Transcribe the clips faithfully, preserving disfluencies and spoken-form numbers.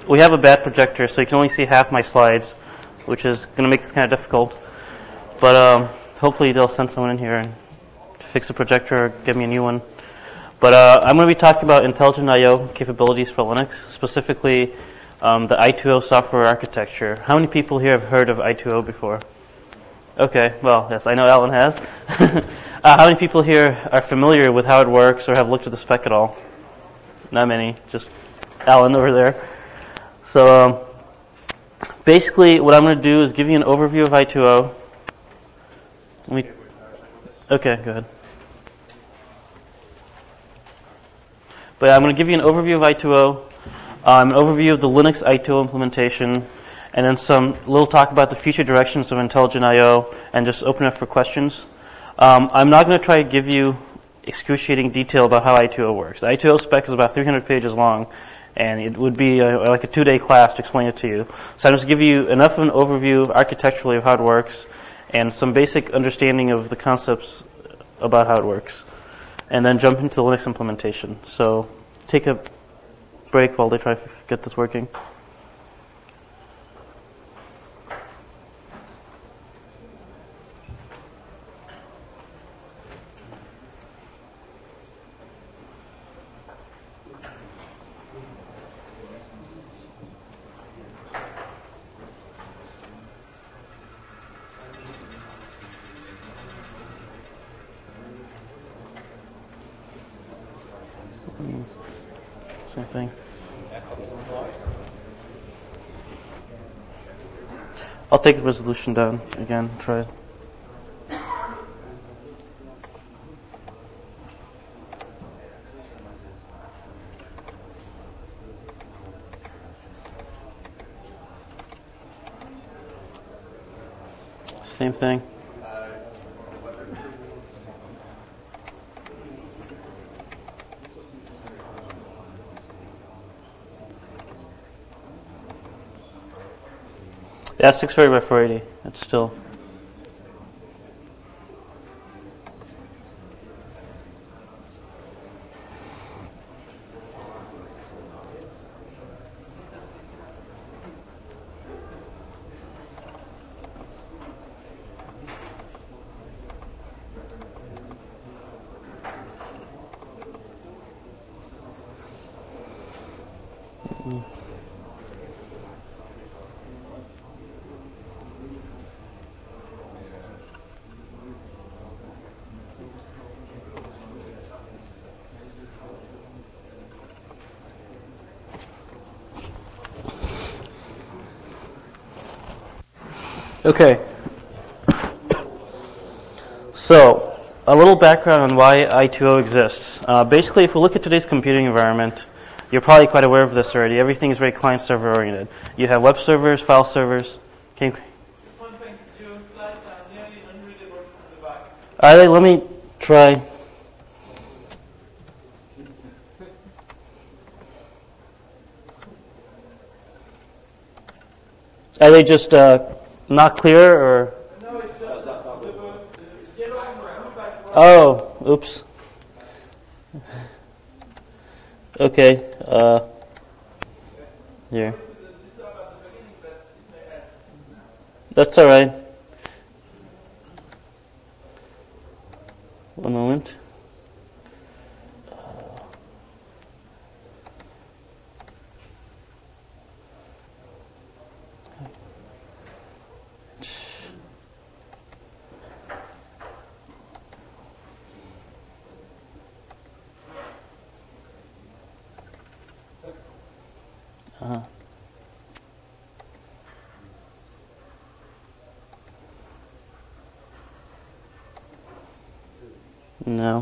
we have a bad projector, so you can only see half my slides, which is going to make this kind of difficult. But um, hopefully they'll send someone in here and to fix the projector or give me a new one. But uh, I'm going to be talking about intelligent I O capabilities for Linux, specifically um, the I two O software architecture. How many people here have heard of I two O before? Okay, well, yes, I know Alan has. uh, how many people here are familiar with how it works or have looked at the spec at all? Not many, just Alan over there. So um, basically what I'm going to do is give you an overview of I two O. Let me, okay, go ahead. But I'm going to give you an overview of I two O, um, an overview of the Linux I two O implementation, and then some little talk about the future directions of intelligent I O, and just open it up for questions. Um, I'm not going to try to give you excruciating detail about how I two O works. The I two O spec is about three hundred pages long, and it would be a, like a two-day class to explain it to you. So I'm just give you enough of an overview architecturally of how it works, and some basic understanding of the concepts about how it works, and then jump into the Linux implementation. So take a break while they try to get this working. Same thing. I'll take the resolution down again, try it. Same thing. Yeah, six forty by four eighty. It's still. Mm-hmm. Okay, so a little background on why I two O exists. Uh, basically, if we look at today's computing environment, you're probably quite aware of this already. Everything is very client-server oriented. You have web servers, file servers. Can you... Just one thing, your slides are nearly unreadable from the back. All right, let me try. Are they just uh, not clear, or? No, it's just the, the, the yellow and blue background. Oh, oops. Okay. Uh, here. That's all right. One moment. Uh-huh. No.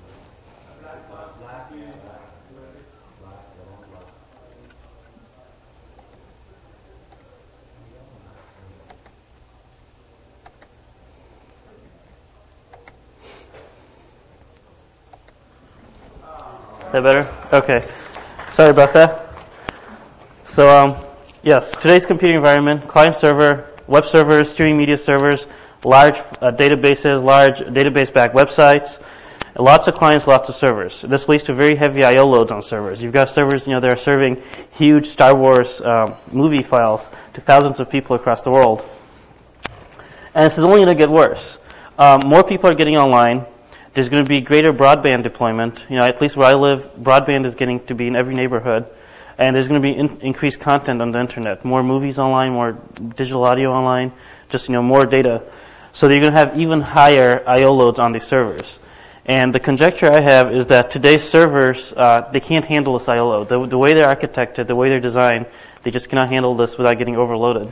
Is that better? Okay. Sorry about that. So, um, yes, today's computing environment, client server, web servers, streaming media servers, large uh, databases, large database-backed websites, Lots of clients, lots of servers. This leads to very heavy I O loads on servers. You've got servers, you know, that are serving huge Star Wars um, movie files to thousands of people across the world. And this is only going to get worse. Um, more people are getting online. There's going to be greater broadband deployment. You know, at least where I live, broadband is getting to be in every neighborhood. And there's going to be in- increased content on the internet. More movies online, more digital audio online, just, you know, more data. So you're going to have even higher I O loads on these servers. And the conjecture I have is that today's servers, uh, they can't handle this I O load. The, the way they're architected, the way they're designed, they just cannot handle this without getting overloaded.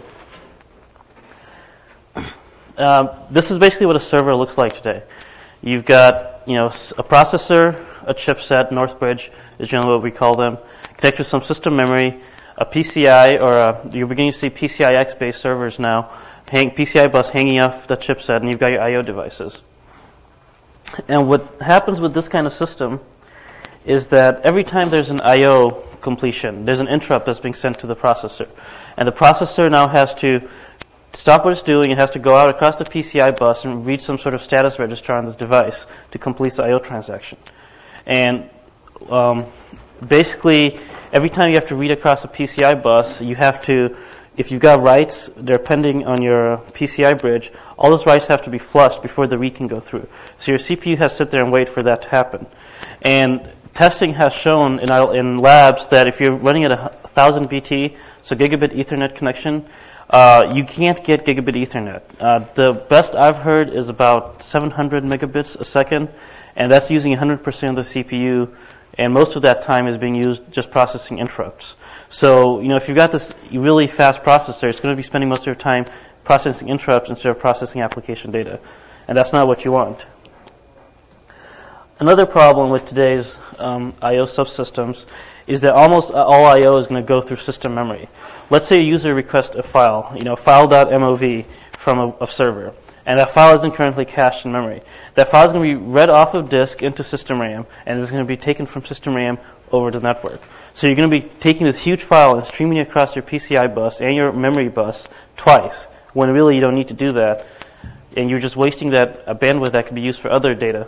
Um, this is basically what a server looks like today. You've got, you know, a processor, a chipset, Northbridge is generally what we call them, connected with some system memory, a P C I, or a, you're beginning to see P C I X-based servers now, hang, P C I bus hanging off the chipset, and you've got your I O devices. And what happens with this kind of system is that every time there's an I O completion, there's an interrupt that's being sent to the processor. And the processor now has to stop what it's doing. It has to go out across the P C I bus and read some sort of status register on this device to complete the I O transaction. And um, basically, every time you have to read across a P C I bus, you have to, if you've got writes, they're pending on your P C I bridge, all those writes have to be flushed before the read can go through. So your C P U has to sit there and wait for that to happen. And testing has shown in, our, in labs that if you're running at a one thousand B T, so gigabit Ethernet connection, Uh, you can't get gigabit Ethernet. Uh, the best I've heard is about seven hundred megabits a second, and that's using one hundred percent of the C P U, and most of that time is being used just processing interrupts. So, you know, if you've got this really fast processor, it's going to be spending most of your time processing interrupts instead of processing application data, and that's not what you want. Another problem with today's um, I O subsystems is that almost all I O is going to go through system memory. Let's say a user requests a file, you know, file.mov from a, a server, and that file isn't currently cached in memory. That file is going to be read off of disk into system RAM, and it's going to be taken from system RAM over to the network. So you're going to be taking this huge file and streaming it across your P C I bus and your memory bus twice, when really you don't need to do that, and you're just wasting that uh, bandwidth that could be used for other data.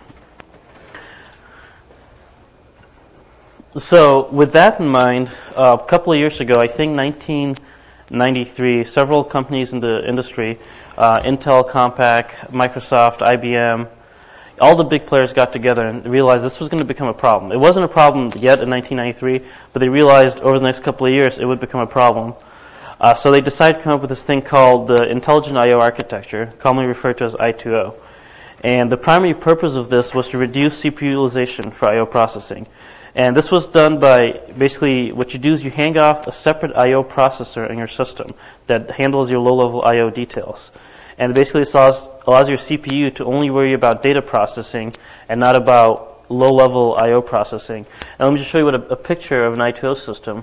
So with that in mind, uh, a couple of years ago, I think nineteen ninety-three, several companies in the industry, uh, Intel, Compaq, Microsoft, I B M, all the big players got together and realized this was going to become a problem. It wasn't a problem yet in nineteen ninety-three, but they realized over the next couple of years it would become a problem. Uh, so they decided to come up with this thing called the Intelligent I O Architecture, commonly referred to as I two O. And the primary purpose of this was to reduce C P U utilization for I O processing. And this was done by basically what you do is you hang off a separate I O processor in your system that handles your low-level I O details. And basically this allows, allows your C P U to only worry about data processing and not about low-level I O processing. And let me just show you what a, a picture of an I two O system.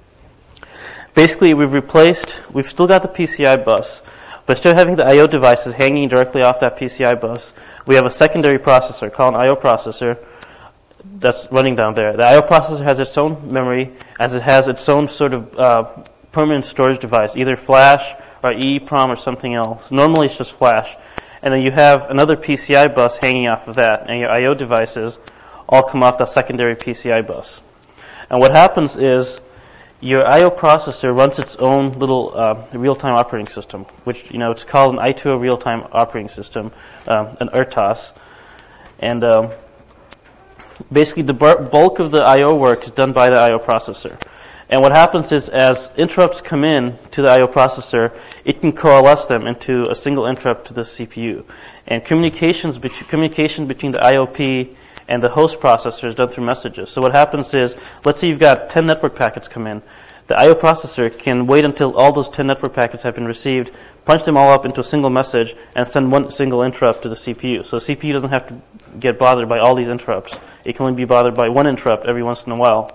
Basically, we've replaced, we've still got the P C I bus, but instead of having the I O devices hanging directly off that P C I bus, we have a secondary processor called an I O processor that's running down there. The I O processor has its own memory, as it has its own sort of uh, permanent storage device, either flash or EEPROM or something else. Normally it's just flash. And then you have another P C I bus hanging off of that, and your I O devices all come off the secondary P C I bus. And what happens is your I O processor runs its own little uh, real-time operating system, which, you know, it's called an I two O real-time operating system, um, an R T O S. And um, basically the bulk of the I O work is done by the I O processor. And what happens is as interrupts come in to the I O processor, it can coalesce them into a single interrupt to the C P U. And communications bet- communication between the I O P and the host processor is done through messages. So what happens is, let's say you've got ten network packets come in. The I O processor can wait until all those ten network packets have been received, punch them all up into a single message, and send one single interrupt to the C P U. So the C P U doesn't have to get bothered by all these interrupts. It can only be bothered by one interrupt every once in a while.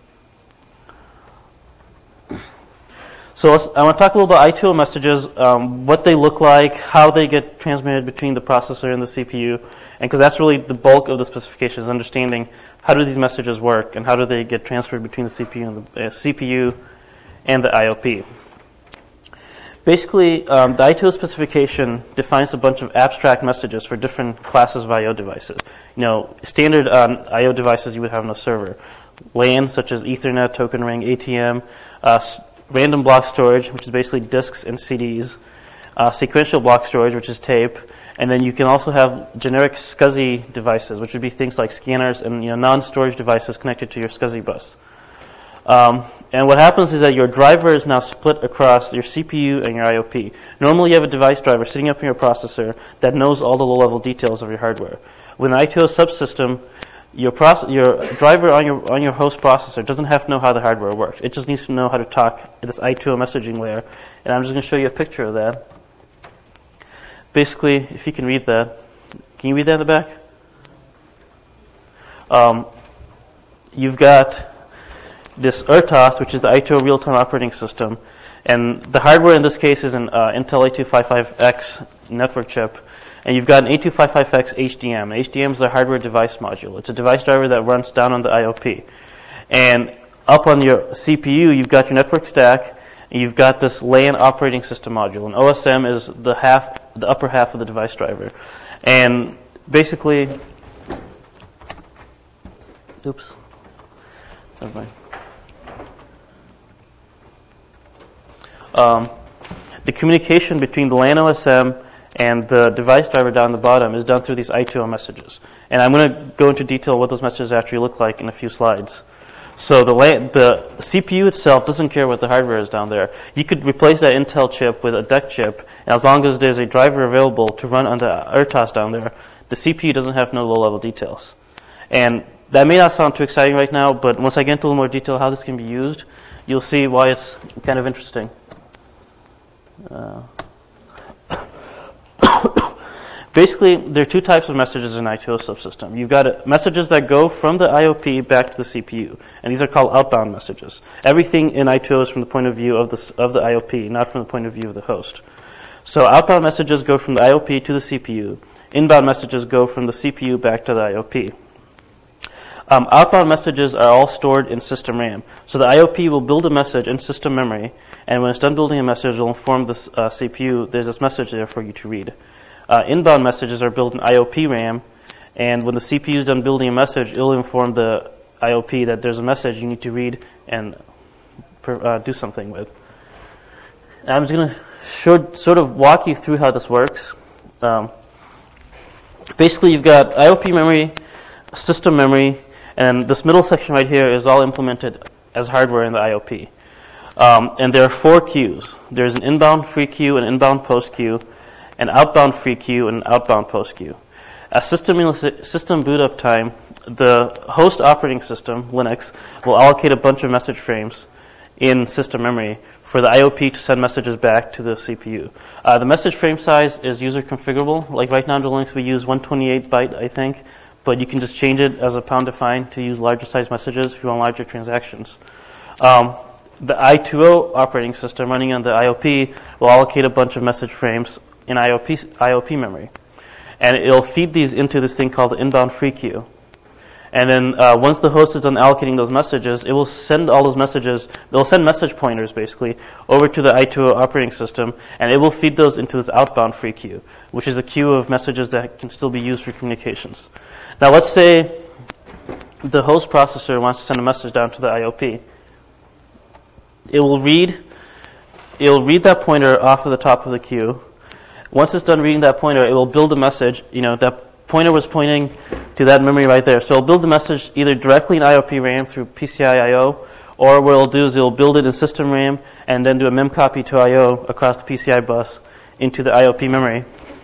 So let's, I want to talk a little about I two O messages, um, what they look like, how they get transmitted between the processor and the C P U, and because that's really the bulk of the specification is understanding how do these messages work and how do they get transferred between the C P U and the uh, C P U and the I O P. Basically, um, the I two O specification defines a bunch of abstract messages for different classes of I O devices. You know, standard um, I O devices you would have on a server. LAN, such as Ethernet, token ring, A T M, uh, s- random block storage, which is basically disks and C Ds, uh, sequential block storage, which is tape, and then you can also have generic SCSI devices, which would be things like scanners and you know, non-storage devices connected to your SCSI bus. Um, and what happens is that your driver is now split across your C P U and your I O P. Normally you have a device driver sitting up in your processor that knows all the low-level details of your hardware. With an I two O subsystem, your, proce- your driver on your on your host processor doesn't have to know how the hardware works. It just needs to know how to talk at this I two O messaging layer. And I'm just going to show you a picture of that. Basically, if you can read that. Can you read that in the back? Um, you've got this R T O S, which is the I two O real-time operating system. And the hardware in this case is an uh, Intel A two fifty-five X network chip. And you've got an A two fifty-five X H D M. H D M is a hardware device module. It's a device driver that runs down on the I O P. And up on your C P U, you've got your network stack, and you've got this LAN operating system module. And O S M is the half, the upper half of the device driver. And basically, oops, never mind. Um, the communication between the LAN O S M and the device driver down the bottom is done through these I two O messages. And I'm going to go into detail what those messages actually look like in a few slides. So the LAN, the C P U itself doesn't care what the hardware is down there. You could replace that Intel chip with a D E C chip, and as long as there's a driver available to run on the R T O S down there, the C P U doesn't have no low-level details. And that may not sound too exciting right now, but once I get into a little more detail how this can be used, you'll see why it's kind of interesting. Uh, Basically, there are two types of messages in I two O subsystem. You've got uh, messages that go from the I O P back to the C P U, and these are called outbound messages. Everything in I two O is from the point of view of the, of the I O P, not from the point of view of the host. So outbound messages go from the I O P to the C P U. Inbound messages go from the C P U back to the I O P. Um, outbound messages are all stored in system RAM. So the I O P will build a message in system memory, and when it's done building a message, it will inform the uh, C P U there's this message there for you to read. Uh, inbound messages are built in I O P RAM, and when the C P U is done building a message, it will inform the I O P that there's a message you need to read and per, uh, do something with. And I'm just going to sort of walk you through how this works. Um, basically, you've got I O P memory, system memory, and this middle section right here is all implemented as hardware in the I O P. Um, and there are four queues. There's an inbound free queue, an inbound post queue, an outbound free queue, and an outbound post queue. At system, system boot up time, the host operating system, Linux, will allocate a bunch of message frames in system memory for the I O P to send messages back to the C P U. Uh, the message frame size is user configurable. Like right now in Linux, we use one twenty-eight byte, I think, but you can just change it as a pound defined to use larger size messages if you want larger transactions. Um, the I two O operating system running on the I O P will allocate a bunch of message frames in I O P, I O P memory. And it'll feed these into this thing called the inbound free queue. And then uh, once the host is done allocating those messages, it will send all those messages, they'll send message pointers basically, over to the I two O operating system, and it will feed those into this outbound free queue, which is a queue of messages that can still be used for communications. Now let's say the host processor wants to send a message down to the I O P. It will read, it will read that pointer off of the top of the queue. Once it's done reading that pointer, it will build a message. You know, that pointer was pointing to that memory right there. So it'll build the message either directly in I O P RAM through P C I I O, or what it'll do is it'll build it in system RAM and then do a memcopy to I O across the P C I bus into the I O P memory.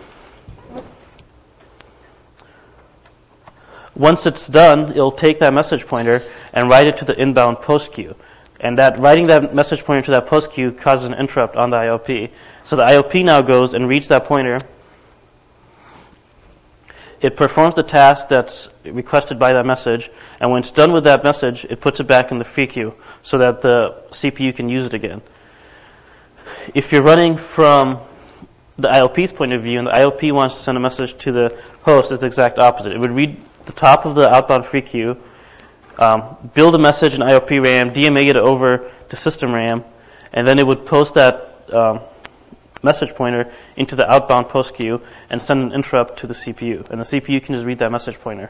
Once it's done, it'll take that message pointer and write it to the inbound post queue. And that writing that message pointer to that post queue causes an interrupt on the I O P. So the I O P now goes and reads that pointer. It performs the task that's requested by that message, and when it's done with that message, it puts it back in the free queue so that the C P U can use it again. If you're running from the I O P's point of view and the I O P wants to send a message to the host, it's the exact opposite. It would read the top of the outbound free queue, um, build a message in I O P RAM, D M A it over to system RAM, and then it would post that um, message pointer into the outbound post queue and send an interrupt to the C P U. And the C P U can just read that message pointer.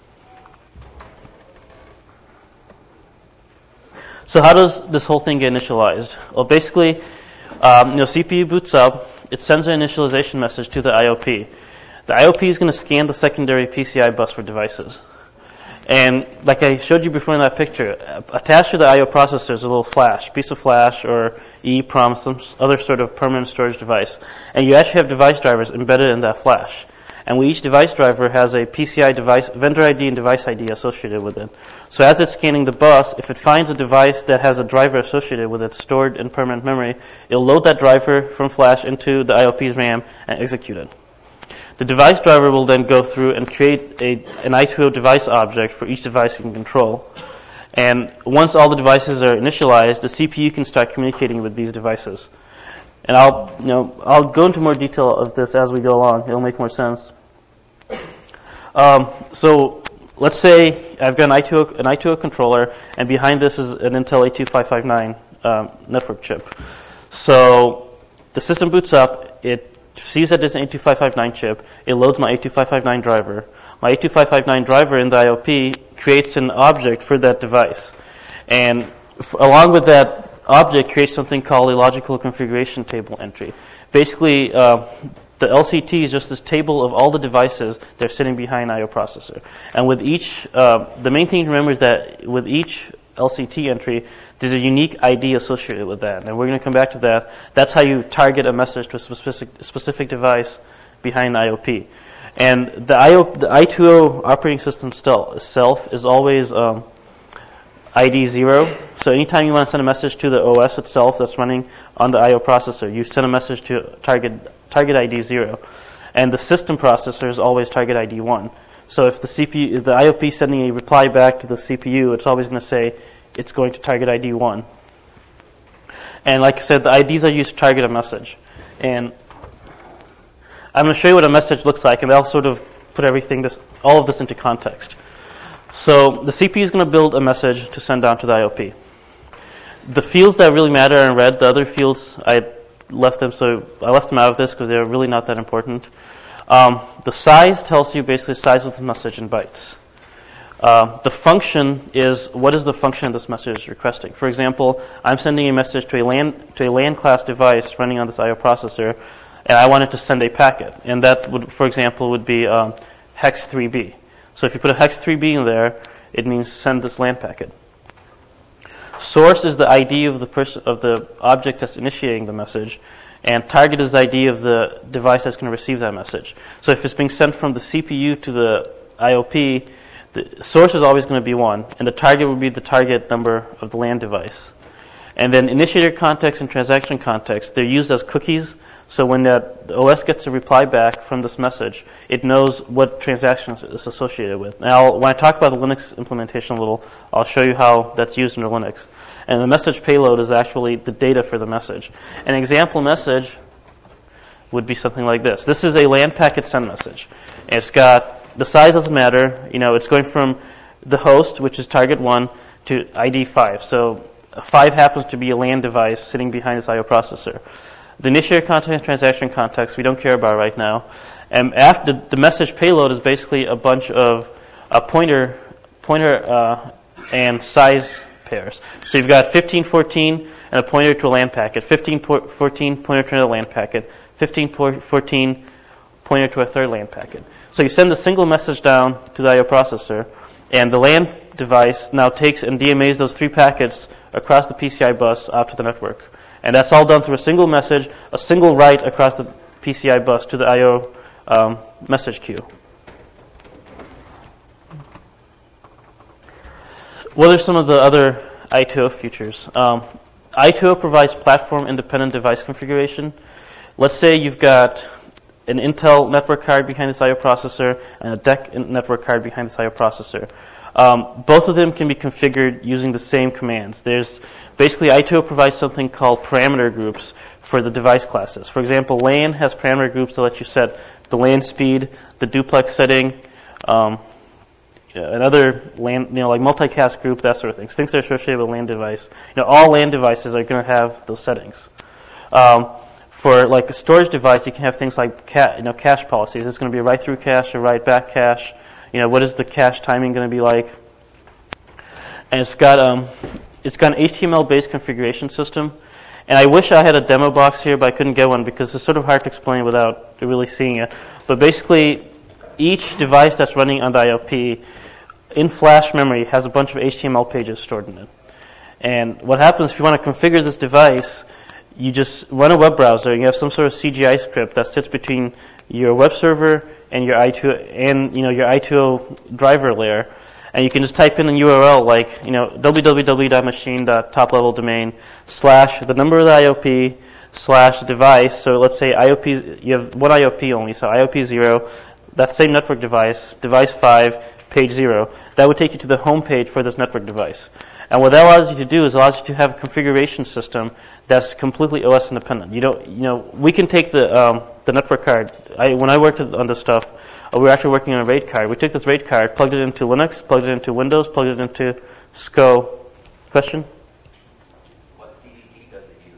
So how does this whole thing get initialized? Well, basically, um, you know, C P U boots up. It sends an initialization message to the I O P. The I O P is going to scan the secondary P C I bus for devices. And like I showed you before in that picture, attached to the I O processor is a little flash, piece of flash or EEPROM, some other sort of permanent storage device. And you actually have device drivers embedded in that flash. And each device driver has a P C I device, vendor I D and device I D associated with it. So as it's scanning the bus, if it finds a device that has a driver associated with it stored in permanent memory, it'll load that driver from flash into the I O P's RAM and execute it. The device driver will then go through and create a, an I two O device object for each device it can control. And once all the devices are initialized, the C P U can start communicating with these devices. And I'll, you know, I'll go into more detail of this as we go along. It'll make more sense. Um, so let's say I've got an I two O, an I two O controller, and behind this is an Intel eight two five five nine um, network chip. So the system boots up. It sees that there's an eight two five five nine chip. It loads my eight two five five nine driver. My eight two five five nine driver in the I O P creates an object for that device. And f- along with that object creates something called a logical configuration table entry. Basically, uh, the L C T is just this table of all the devices that are sitting behind I O processor. And with each, uh, the main thing to remember is that with each L C T entry, there's a unique I D associated with that. And we're going to come back to that. That's how you target a message to a specific, specific device behind the I O P. And the, I O, the I two O operating system still, itself is always um, I D zero. So anytime you want to send a message to the O S itself that's running on the I O processor, you send a message to target target I D zero. And the system processor is always target I D one. So if the C P U, if the I O P is sending a reply back to the C P U, it's always going to say it's going to target I D one. And like I said, the I Ds are used to target a message. And I'm going to show you what a message looks like, and that'll sort of put everything, this, all of this into context. So the C P U is going to build a message to send down to the I O P. The fields that really matter are in red. The other fields, I left them, so I left them out of this because they're really not that important. Um, the size tells you basically the size of the message in bytes. Uh, the function is what is the function of this message requesting. For example, I'm sending a message to a LAN to a LAN class device running on this I O processor, and I wanted to send a packet. And that would, for example, would be um, hex three B. So if you put a hex three B in there, it means send this LAN packet. Source is the I D of the person of the object that's initiating the message, and target is the I D of the device that's going to receive that message. So if it's being sent from the C P U to the I O P, the source is always going to be one, and the target would be the target number of the LAN device. And then initiator context and transaction context, they're used as cookies. So when that, the O S gets a reply back from this message, it knows what transaction it's associated with. Now, when I talk about the Linux implementation a little, I'll show you how that's used under Linux. And the message payload is actually the data for the message. An example message would be something like this. This is a LAN packet send message. And it's got, the size doesn't matter. You know, it's going from the host, which is target one, to I D five. So five happens to be a LAN device sitting behind this I O processor. The initiator context and transaction context we don't care about right now. And after the message payload is basically a bunch of a pointer, pointer uh, and size pairs. So you've got fifteen fourteen and a pointer to a LAN packet, fifteen fourteen pointer to another LAN packet, fifteen fourteen pointer to a third LAN packet. So you send a single message down to the I O processor, and the LAN device now takes and D M As those three packets across the P C I bus out to the network. And that's all done through a single message, a single write across the P C I bus to the I O um, message queue. What are some of the other I two O features? Um, I two O provides platform-independent device configuration. Let's say you've got an Intel network card behind this I O processor and a D E C network card behind this I O processor. Um, both of them can be configured using the same commands. There's basically I two O provides something called parameter groups for the device classes. For example, LAN has parameter groups that let you set the LAN speed, the duplex setting, um, another LAN, you know, like multicast group, that sort of thing. Things that are associated with a LAN device. You know, all LAN devices are going to have those settings. Um, For like a storage device, you can have things like ca- you know cache policies. It's going to be a write through cache or write back cache. You know, what is the cache timing going to be like? And it's got um, it's got an H T M L based configuration system. And I wish I had a demo box here, but I couldn't get one because it's sort of hard to explain without really seeing it. But basically, each device that's running on the I O P in flash memory has a bunch of H T M L pages stored in it. And what happens if you want to configure this device, you just run a web browser and you have some sort of C G I script that sits between your web server and your I two O and you know your I two O driver layer. And you can just type in a U R L like, you know, www.machine.topleveldomain slash the number of the I O P slash device. So let's say I O P, you have one I O P only, so I O P zero, that same network device, device five, page zero. That would take you to the home page for this network device. And what that allows you to do is allows you to have a configuration system that's completely O S independent. You don't, you know, we can take the um, the network card. I, when I worked on this stuff, uh, we were actually working on a RAID card. We took this RAID card, plugged it into Linux, plugged it into Windows, plugged it into S C O. Question? What D V D does it use?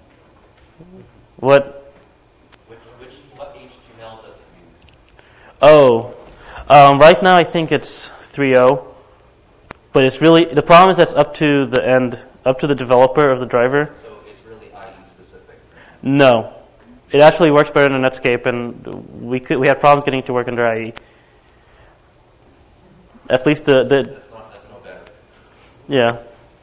What? Which, which, what H T M L does it use? Oh, um, right now I think it's three point oh. But it's really, the problem is that's up to the end, up to the developer of the driver. So it's really I E specific? No. It actually works better than Netscape, and we could, we had problems getting it to work under I E. At least the... the that's, not, that's no better. Yeah.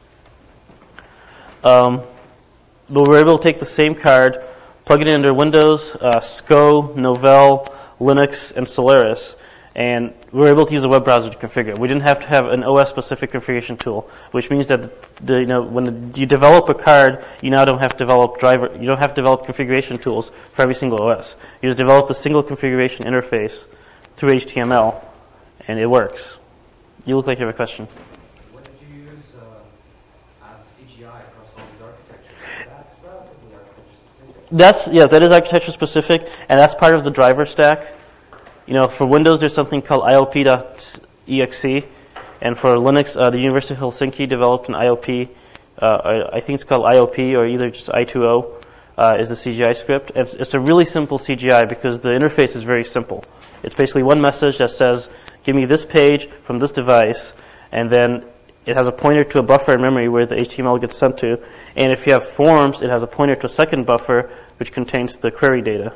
Um, but we're able to take the same card, plug it in under Windows, uh, S C O, Novell, Linux, and Solaris. And we were able to use a web browser to configure it. We didn't have to have an O S-specific configuration tool, which means that the, the, you know when the, you develop a card, you now don't have to develop driver. You don't have to develop configuration tools for every single O S. You just develop a single configuration interface through H T M L, and it works. You look like you have a question. What did you use uh, as C G I across all these architectures? That's relatively architecture specific. That's yeah, that is architecture specific, and that's part of the driver stack. You know, for Windows, there's something called I O P dot E X E, and for Linux, uh, the University of Helsinki developed an I O P. Uh, I think it's called I O P or either just I two O uh, is the C G I script. It's, it's a really simple C G I because the interface is very simple. It's basically one message that says, "Give me this page from this device," and then it has a pointer to a buffer in memory where the H T M L gets sent to. And if you have forms, it has a pointer to a second buffer which contains the query data.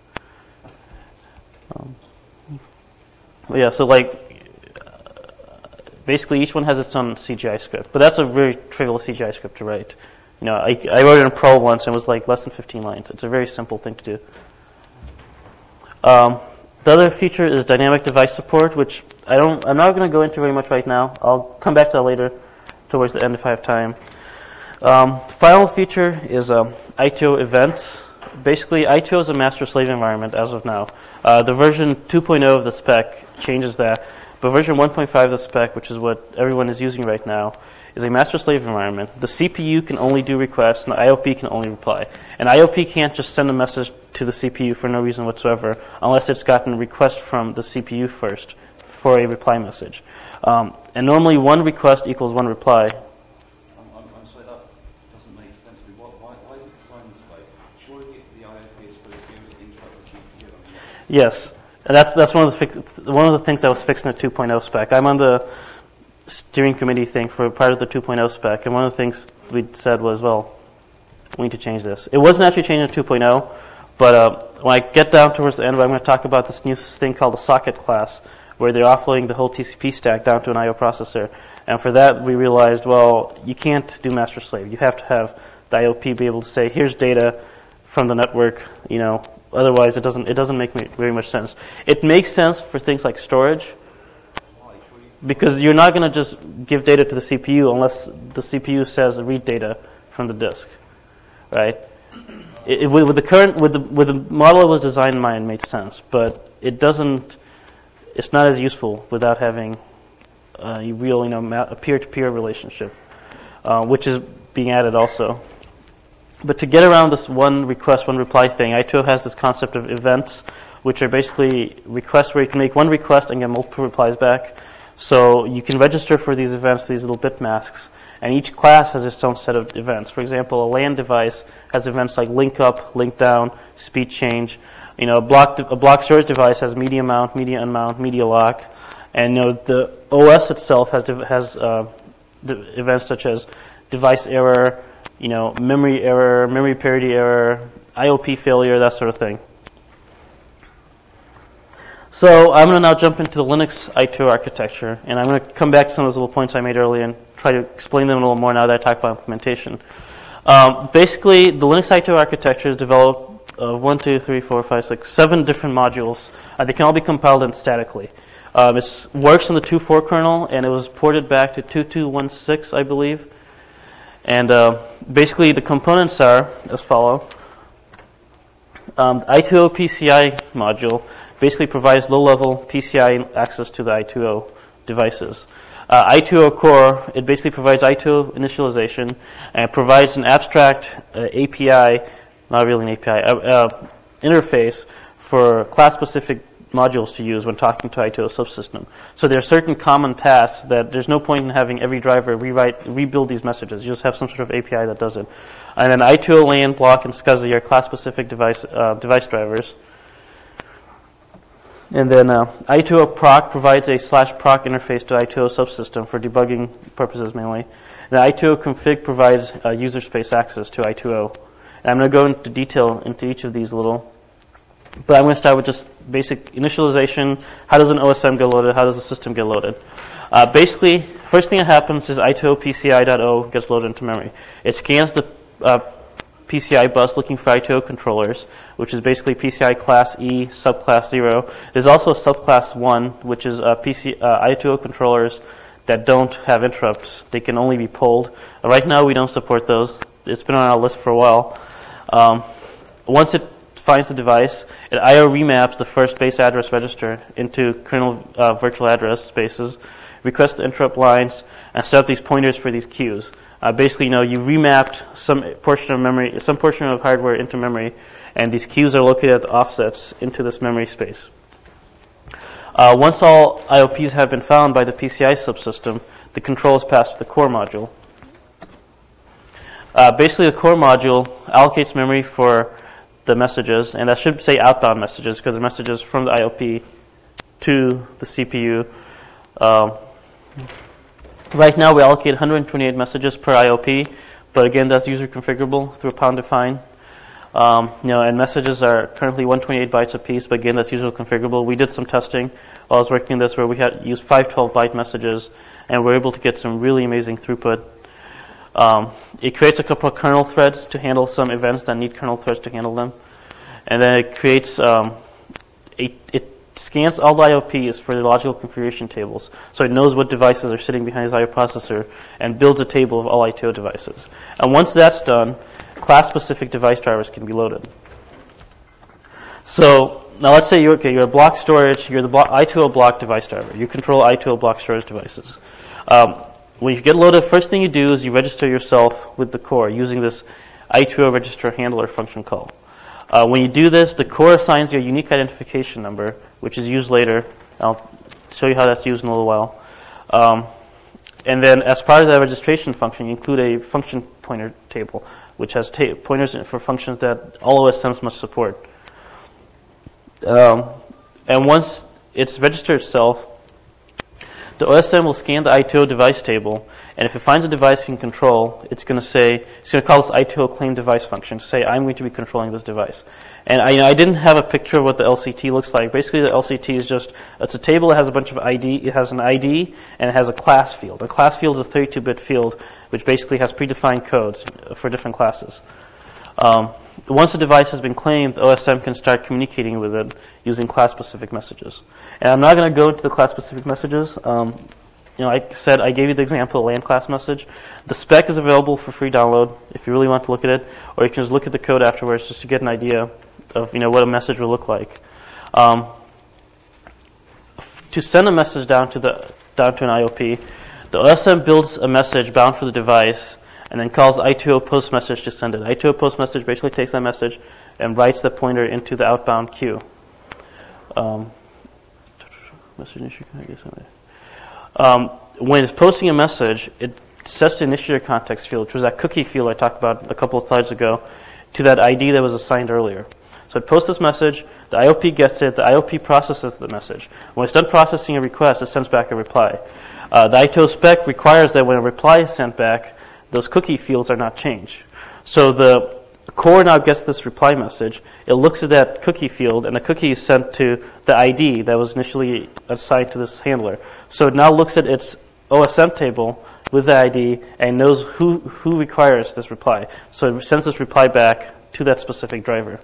Um, Well, yeah, so like, uh, basically each one has its own C G I script, but that's a very trivial C G I script to write. You know, I, I wrote it in Perl once and it was like less than fifteen lines. It's a very simple thing to do. Um, the other feature is dynamic device support, which I don't, I'm not going to go into very much right now. I'll come back to that later towards the end if I have time. Um, the final feature is um, I T O events. Basically, I T O is a master-slave environment as of now. Uh, the version two point oh of the spec changes that, but version one point five of the spec, which is what everyone is using right now, is a master-slave environment. The C P U can only do requests, and the I O P can only reply. And I O P can't just send a message to the C P U for no reason whatsoever, unless it's gotten a request from the C P U first for a reply message. Um, and normally, one request equals one reply. Yes, and that's that's one of the fix, one of the things that was fixed in the two point oh spec. I'm on the steering committee thing for part of the two point oh spec, and one of the things we said was, well, we need to change this. It wasn't actually changed in two point oh, but uh, when I get down towards the end, I'm going to talk about this new thing called the socket class, where they're offloading the whole T C P stack down to an I O processor. And for that, we realized, well, you can't do master-slave. You have to have the I O P be able to say, here's data from the network, you know. Otherwise, it doesn't it doesn't make very much sense. It makes sense for things like storage, because you're not going to just give data to the C P U unless the C P U says read data from the disk, right? It, it, with the current with the with the model it was designed in mind, it made sense, but it doesn't. It's not as useful without having a real, you know, a peer-to-peer relationship, uh, which is being added also. But to get around this one request, one reply thing, I two O has this concept of events, which are basically requests where you can make one request and get multiple replies back. So you can register for these events, these little bit masks, And each class has its own set of events. For example, a LAN device has events like link up, link down, speed change. You know, a block, a block storage device has media mount, media unmount, media lock. And you know, the O S itself has has uh, the events such as device error, you know, memory error, memory parity error, I O P failure, that sort of thing. So I'm going to now jump into the Linux I two O architecture, and I'm going to come back to some of those little points I made earlier and try to explain them a little more now that I talk about implementation. Um, basically, the Linux I two O architecture is developed of one, two, three, four, five, six, seven different modules. Uh, they can all be compiled in statically. Um, it works in the two point four kernel, and it was ported back to two point two one six, I believe. And uh, basically, the components are as follow. Um, the I two O P C I module basically provides low-level P C I access to the I two O devices. Uh, I two O core, it basically provides I two O initialization and provides an abstract uh, A P I, not really an A P I, uh, uh, interface for class-specific modules to use when talking to I two O subsystem. So there are certain common tasks that there's no point in having every driver rewrite, rebuild these messages. You just have some sort of A P I that does it. And then I two O LAN, block, and SCSI are class-specific device uh, device drivers. And then uh, I two O proc provides a slash proc interface to I two O subsystem for debugging purposes mainly. And I two O config provides uh, user space access to I two O. And I'm going to go into detail into each of these a little. But I'm going to start with just basic initialization. How does an O S M get loaded? How does the system get loaded? Uh, basically, first thing that happens is I two O P C I dot O gets loaded into memory. It scans the uh, P C I bus looking for I two O controllers, which is basically P C I class E, subclass zero. There's also subclass one, which is uh, P C, uh, I two O controllers that don't have interrupts. They can only be polled. Uh, right now, we don't support those. It's been on our list for a while. Um, once it finds the device, it I O remaps the first base address register into kernel uh, virtual address spaces, requests the interrupt lines, and set up these pointers for these queues. Uh, basically, you know, you remapped some portion of memory, some portion of hardware into memory, and these queues are located at the offsets into this memory space. Uh, once all I O Ps have been found by the P C I subsystem, the control is passed to the core module. Uh, basically, the core module allocates memory for the messages, and I should say outbound messages because the messages from the I O P to the C P U. Um, right now, we allocate one hundred twenty-eight messages per I O P, but again, that's user configurable through a pound define. Um, you know, and messages are currently one hundred twenty-eight bytes apiece, but again, that's user configurable. We did some testing while I was working on this where we had used five twelve byte messages, and we're able to get some really amazing throughput. Um, it creates a couple of kernel threads to handle some events that need kernel threads to handle them. And then it creates, um, a, it scans all the I O Ps for the logical configuration tables. So it knows what devices are sitting behind its I O processor and builds a table of all I two O devices. And once that's done, class-specific device drivers can be loaded. So now let's say you're, okay, you're a block storage, you're the block, I two O block device driver. You control I two O block storage devices. Um, When you get loaded, first thing you do is you register yourself with the core using this I two O register handler function call. Uh, when you do this, the core assigns you a unique identification number, which is used later. I'll show you how that's used in a little while. Um, and then as part of that registration function, you include a function pointer table, which has ta- pointers for functions that all O S Ms must support. Um, and once it's registered itself, the O S M will scan the I two O device table, and if it finds a device it can control, it's going to say, it's going to call this I two O claim device function to say, I'm going to be controlling this device. And I, you know, I didn't have a picture of what the L C T looks like. Basically, the L C T is just, it's a table that has a bunch of I D, it has an I D, and it has a class field. A class field is a thirty-two bit field, which basically has predefined codes for different classes. Um, once the device has been claimed, the O S M can start communicating with it using class-specific messages. And I'm not going to go into the class-specific messages. Um, you know, I said I gave you the example of LAN class message. The spec is available for free download if you really want to look at it, or you can just look at the code afterwards just to get an idea of, you know, what a message will look like. Um, f- to send a message down to the down to an I O P, the O S M builds a message bound for the device, and then calls I two O post message to send it. I two O post message basically takes that message and writes the pointer into the outbound queue. Um, message issue, can I get something? Um, when it's posting a message, it sets the initiator context field, which was that cookie field I talked about a couple of slides ago, to that I D that was assigned earlier. So it posts this message, the I O P gets it, the I O P processes the message. When it's done processing a request, it sends back a reply. Uh, the I T O spec requires that when a reply is sent back, those cookie fields are not changed. So the core now gets this reply message. It looks at that cookie field, and the cookie is sent to the I D that was initially assigned to this handler. So it now looks at its O S M table with the I D and knows who, who requires this reply. So it sends this reply back to that specific driver.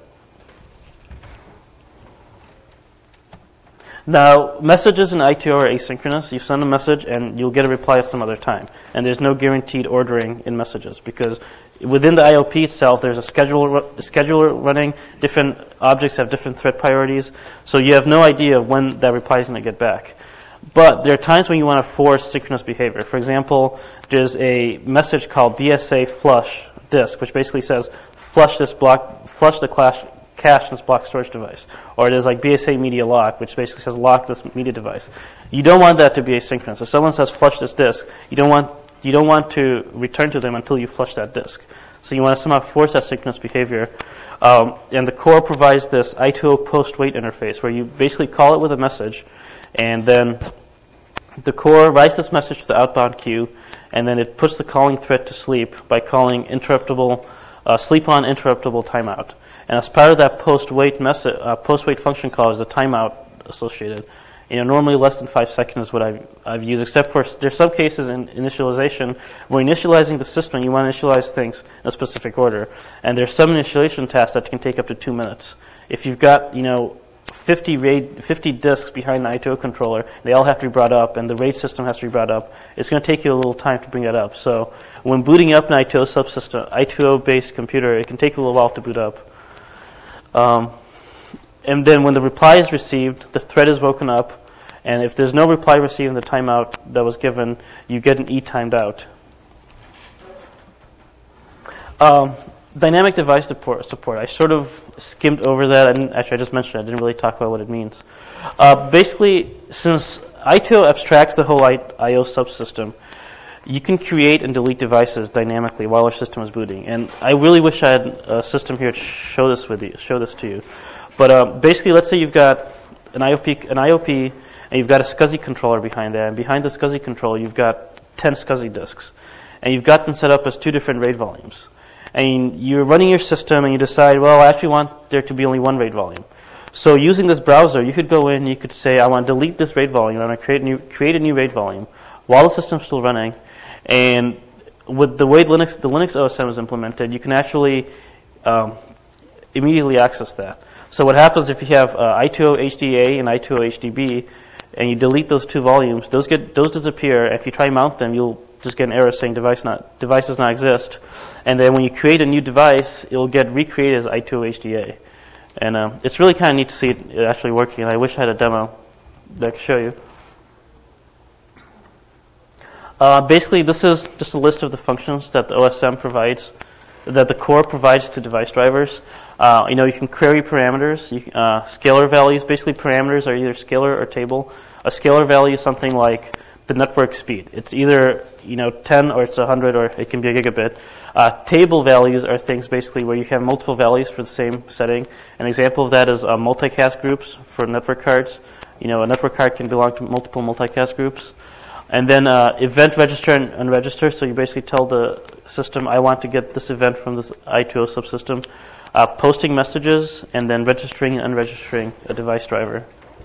Now, messages in I T O are asynchronous. You send a message and you'll get a reply at some other time. And there's no guaranteed ordering in messages because within the I O P itself, there's a scheduler, a scheduler running. Different objects have different thread priorities. So you have no idea when that reply is going to get back. But there are times when you want to force synchronous behavior. For example, there's a message called B S A flush disk, which basically says flush this block, flush the cache, cache this block storage device. Or it is like B S A media lock, which basically says lock this media device. You don't want that to be asynchronous. If someone says flush this disk, you don't want you don't want to return to them until you flush that disk. So you want to somehow force that synchronous behavior. Um, and the core provides this I two O post wait interface where you basically call it with a message, and then the core writes this message to the outbound queue, and then it puts the calling thread to sleep by calling interruptible, uh, sleep on interruptible timeout. And as part of that post wait message, uh, post wait function call is a timeout associated. You know, normally less than five seconds is what I've, I've used, except for there's some cases in initialization where initializing the system, you want to initialize things in a specific order. And there's some initialization tasks that can take up to two minutes. If you've got, you know, fifty RAID, fifty disks behind the I two O controller, they all have to be brought up, and the RAID system has to be brought up. It's going to take you a little time to bring that up. So when booting up an I two O subsystem, I two O-based computer, it can take a little while to boot up. Um, and then when the reply is received, the thread is woken up, and if there's no reply received in the timeout that was given, you get an E timed out. Um, dynamic device support, support. I sort of skimmed over that. I didn't, actually, I just mentioned it. I didn't really talk about what it means. Uh, basically, since I two O abstracts the whole I O subsystem, you can create and delete devices dynamically while your system is booting. And I really wish I had a system here to show this with you, show this to you. But uh, basically, let's say you've got an I O P, an I O P, and you've got a SCSI controller behind that. And behind the SCSI controller, you've got ten SCSI disks, and you've got them set up as two different RAID volumes. And you're running your system, and you decide, well, I actually want there to be only one RAID volume. So using this browser, you could go in, you could say, I want to delete this RAID volume. I want to create a new, create a new RAID volume while the system's still running. And with the way Linux, the Linux O S M is implemented, you can actually um, immediately access that. So what happens if you have uh, I two O H D A and I two O H D B, and you delete those two volumes, those get those disappear. And if you try to mount them, you'll just get an error saying device not device does not exist. And then when you create a new device, it'll get recreated as I two O H D A. And um, it's really kind of neat to see it actually working. And I wish I had a demo that I could show you. Uh, basically, this is just a list of the functions that the O S M provides, that the core provides to device drivers. Uh, you know, you can query parameters, you, uh, scalar values. Basically, parameters are either scalar or table. A scalar value is something like the network speed. It's either you know ten or it's one hundred or it can be a gigabit. Uh, table values are things basically where you have multiple values for the same setting. An example of that is uh, multicast groups for network cards. You know, a network card can belong to multiple multicast groups. And then uh, event register and unregister. So you basically tell the system, I want to get this event from this I two O subsystem. Uh, posting messages, and then registering and unregistering a device driver.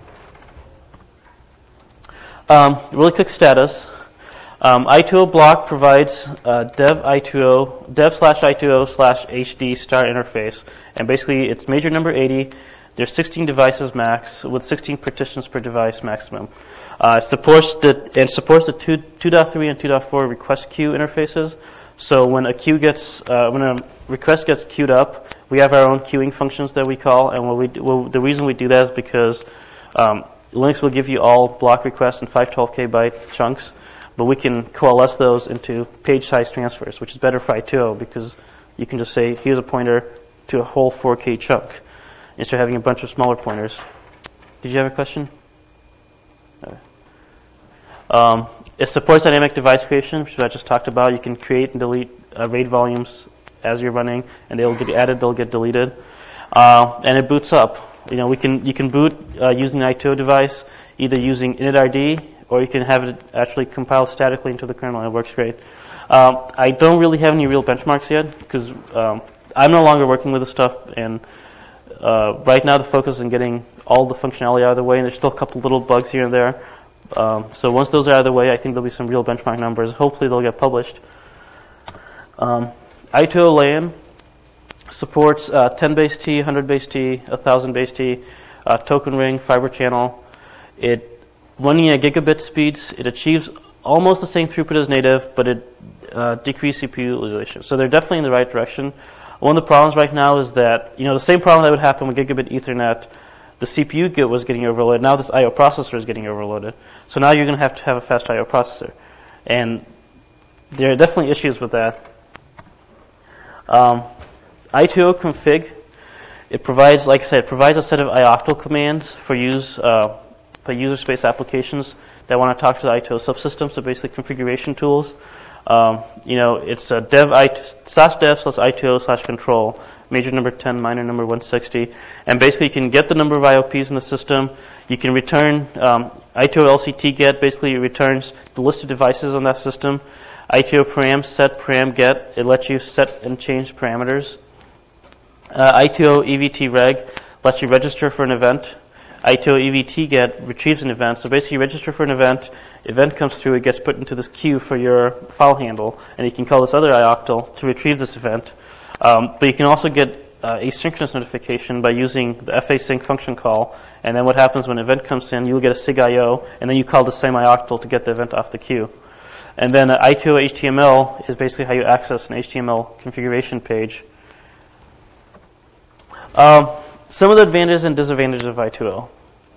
Um, really quick status. Um, I two O block provides uh, dev I two O, dev slash I two O slash H D star interface. And basically, it's major number eighty. There's sixteen devices max, with sixteen partitions per device maximum. Uh, it supports the and supports the two point three and two point four request queue interfaces. So when a queue gets uh, when a request gets queued up, we have our own queuing functions that we call. And what we do, well, the reason we do that is because um, Linux will give you all block requests in five twelve K byte chunks, but we can coalesce those into page size transfers, which is better for I two O because you can just say, here's a pointer to a whole four K chunk instead of having a bunch of smaller pointers. Did you have a question? Um, it supports dynamic device creation, which I just talked about. You can create and delete uh, RAID volumes as you're running, and they'll get added, they'll get deleted. Uh, and it boots up. You know, we can you can boot uh, using an I two O device, either using initRD, or you can have it actually compiled statically into the kernel, and it works great. Um, I don't really have any real benchmarks yet, because um, I'm no longer working with this stuff, and uh, right now the focus is on getting all the functionality out of the way, and there's still a couple little bugs here and there. Um, so once those are out of the way, I think there'll be some real benchmark numbers. Hopefully they'll get published. Um, I two O LAN supports uh, ten base T, one hundred base T, one thousand base T, uh, token ring, fiber channel. It running at gigabit speeds, it achieves almost the same throughput as native, but it uh, decreases C P U utilization. So they're definitely in the right direction. One of the problems right now is that, you know, the same problem that would happen with gigabit Ethernet, the C P U get was getting overloaded. Now this I O processor is getting overloaded. So now you're going to have to have a fast I O processor. And there are definitely issues with that. Um, I two O config, it provides, like I said, it provides a set of I octal commands for use uh, by user space applications that want to talk to the I two O subsystem, so basically configuration tools. Um, you know, it's a dev I, slash dev slash I two O slash control, major number ten, minor number one sixty, and basically you can get the number of I O Ps in the system. You can return um, I two O L C T get, basically it returns the list of devices on that system. I two O param set, param get, it lets you set and change parameters. Uh, I two O E V T reg lets you register for an event. I two O E V T get retrieves an event. So basically you register for an event, event comes through, it gets put into this queue for your file handle, and you can call this other I octal to retrieve this event. Um, but you can also get uh, asynchronous notification by using the fasync function call, and then what happens when an event comes in, you'll get a sig I O, and then you call the same I octal to get the event off the queue. And then uh, I two O H T M L is basically how you access an H T M L configuration page. Um, some of the advantages and disadvantages of I two O.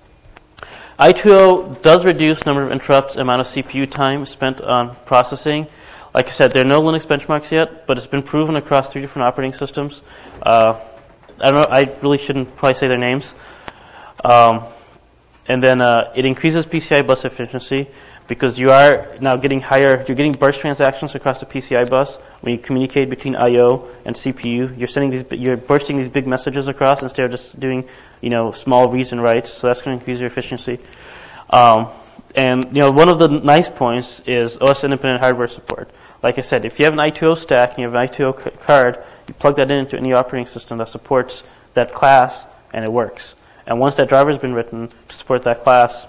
I two O does reduce number of interrupts, amount of C P U time spent on processing. Like I said, there are no Linux benchmarks yet, but it's been proven across three different operating systems. Uh, I don't know. I really shouldn't probably say their names. Um, and then uh, it increases P C I bus efficiency because you are now getting higher. You're getting burst transactions across the P C I bus when you communicate between I O and C P U. You're sending these. You're bursting these big messages across instead of just doing, you know, small reads and writes. So that's going to increase your efficiency. Um, And you know, one of the nice points is O S independent hardware support. Like I said, if you have an I two O stack and you have an I two O c- card, you plug that into any operating system that supports that class, and it works. And once that driver has been written to support that class,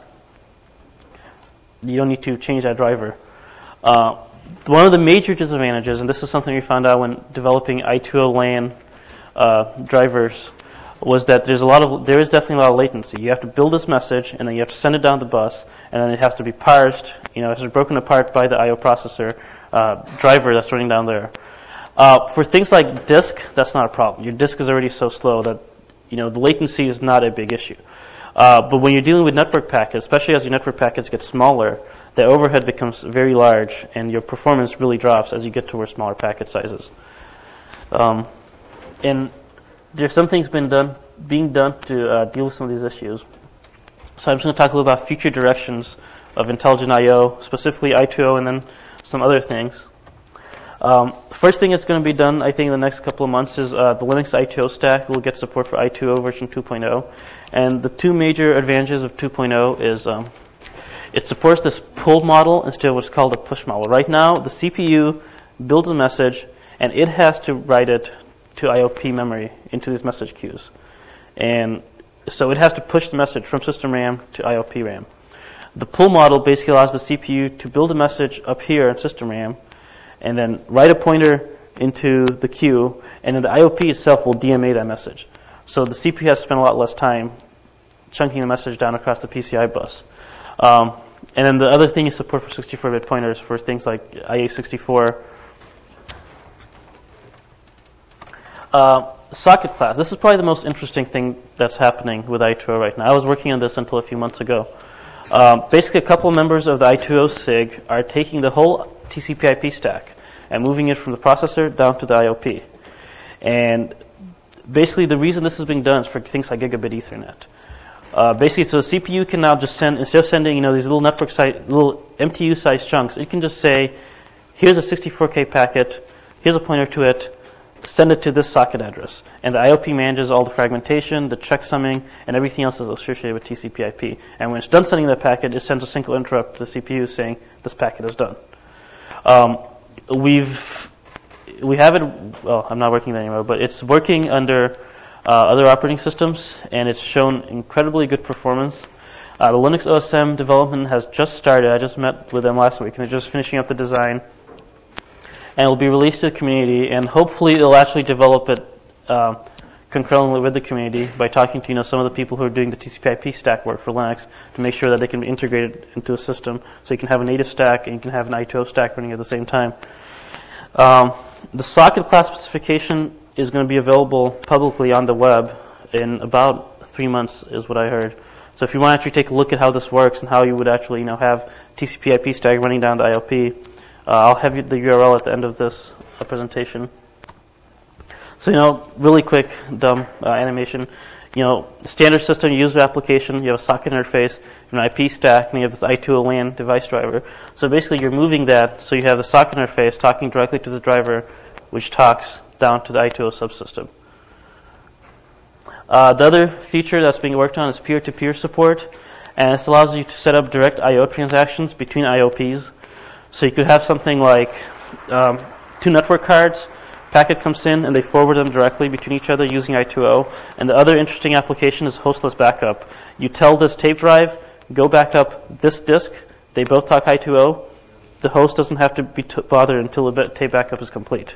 you don't need to change that driver. Uh, one of the major disadvantages, and this is something we found out when developing I two O LAN uh, drivers, was that there's a lot of there is definitely a lot of latency. You have to build this message, and then you have to send it down the bus, and then it has to be parsed. You know, it has to be broken apart by the I O processor uh, driver that's running down there. Uh, for things like disk, that's not a problem. Your disk is already so slow that, you know, the latency is not a big issue. Uh, but when you're dealing with network packets, especially as your network packets get smaller, the overhead becomes very large, and your performance really drops as you get towards smaller packet sizes. Um, and There's some things been done, being done to uh, deal with some of these issues. So I'm just going to talk a little about future directions of intelligent I O, specifically I two O, and then some other things. Um, the first thing that's going to be done, I think, in the next couple of months is uh, the Linux I two O stack will get support for I two O version two point oh. And the two major advantages of two point oh is um, it supports this pull model instead of what's called a push model. Right now, the C P U builds a message, and it has to write it to I O P memory into these message queues. And so it has to push the message from system RAM to I O P RAM. The pull model basically allows the C P U to build a message up here in system RAM and then write a pointer into the queue, and then the I O P itself will D M A that message. So the C P U has to spend a lot less time chunking the message down across the P C I bus. Um, and then the other thing is support for sixty-four bit pointers for things like I A sixty-four. Uh, socket class. This is probably the most interesting thing that's happening with I two O right now. I was working on this until a few months ago. Um, basically, a couple of members of the I two O S I G are taking the whole T C P I P stack and moving it from the processor down to the I O P. And basically, the reason this is being done is for things like gigabit Ethernet. Uh, basically, so the C P U can now just send, instead of sending, you know, these little network site, little M T U-sized chunks, it can just say, here's a sixty-four K packet, here's a pointer to it, send it to this socket address. And the I O P manages all the fragmentation, the checksumming, and everything else that's associated with T C P I P. And when it's done sending that packet, it sends a single interrupt to the C P U saying, this packet is done. Um, we've, we have it, well, I'm not working there anymore, but it's working under uh, other operating systems, and it's shown incredibly good performance. Uh, the Linux O S M development has just started. I just met with them last week, and they're just finishing up the design. And it will be released to the community, and hopefully they'll actually develop it uh, concurrently with the community by talking to you know some of the people who are doing the T C P I P stack work for Linux to make sure that they can be integrated into a system. So you can have a native stack and you can have an I two O stack running at the same time. Um, the socket class specification is going to be available publicly on the web in about three months, is what I heard. So if you want to actually take a look at how this works and how you would actually you know have T C P I P stack running down the I O P, uh, I'll have you the U R L at the end of this uh, presentation. So, you know, really quick, dumb uh, animation. You know, standard system user application, you have a socket interface, you have an I P stack, and you have this I two O LAN device driver. So basically you're moving that so you have the socket interface talking directly to the driver, which talks down to the I two O subsystem. Uh, the other feature that's being worked on is peer-to-peer support, and this allows you to set up direct I O transactions between I O Ps. So you could have something like um, two network cards, packet comes in, and they forward them directly between each other using I two O. And the other interesting application is hostless backup. You tell this tape drive, go back up this disk. They both talk I two O. The host doesn't have to be t- bothered until the tape backup is complete.